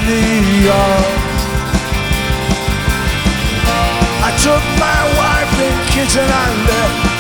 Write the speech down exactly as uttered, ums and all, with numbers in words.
the yard. I took my wife and kids and I left.